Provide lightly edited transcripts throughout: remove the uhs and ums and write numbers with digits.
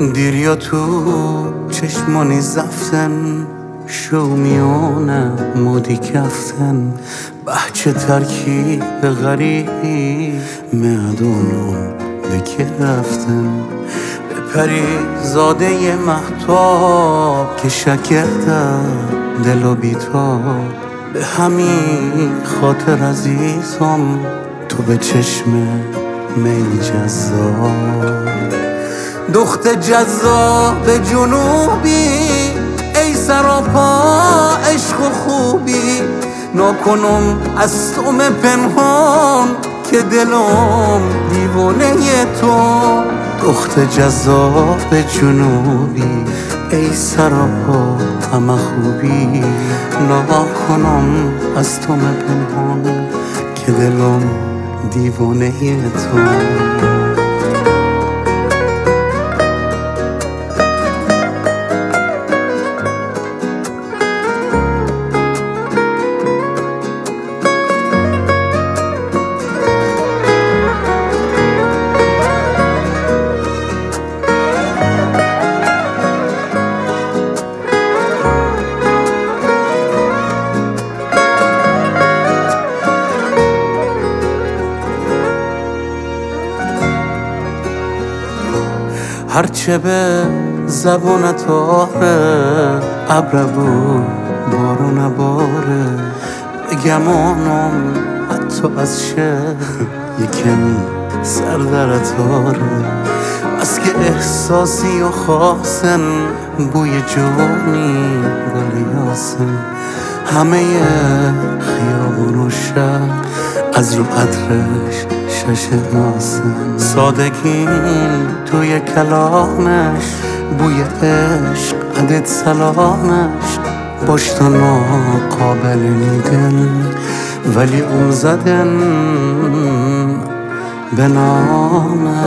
دیر یا تو چشمانی زفتن شومیانه مودی کفتن بحچه ترکیب غریبی معدونو بکه رفتن به پری زاده محتاب که شکرده دل و بیتاب به همین خاطر عزیزم تو به چشم میل جذاب دخت جذاب جنوبی ای سراپا عشق و خوبی نکنم از تو پنهان که دلم دیوانه تو دخت جذاب جنوبی ای سراپا همه خوبی نکنم از تو پنهان که دلم دیوانه تو هرچه به زبانت آره ابر بود بارون باره گمانم حتی از شهر یه کمی سر در تاره بس که احساسی و خاصن بوی جونی گل یاسن همه خیابون و شهر از رو عطرش شش ناسن سادگین توی کلامش بوی عشق عدد سلامش باش تا ناقابل نیدن ولی اون زدن به نامش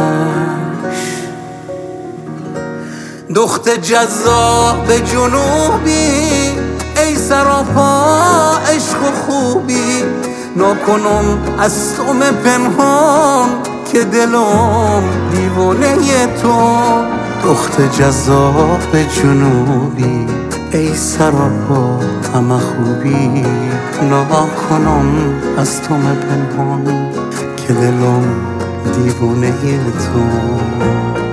دخت جذاب جنوبی ای سراپا عشق و خوبی نکنم از تو پنهان که دلم دیوانه تو دخت جذاب جنوبی ای سراپا همه خوبی نکنم از تو پنهان که دلم دیوانه تو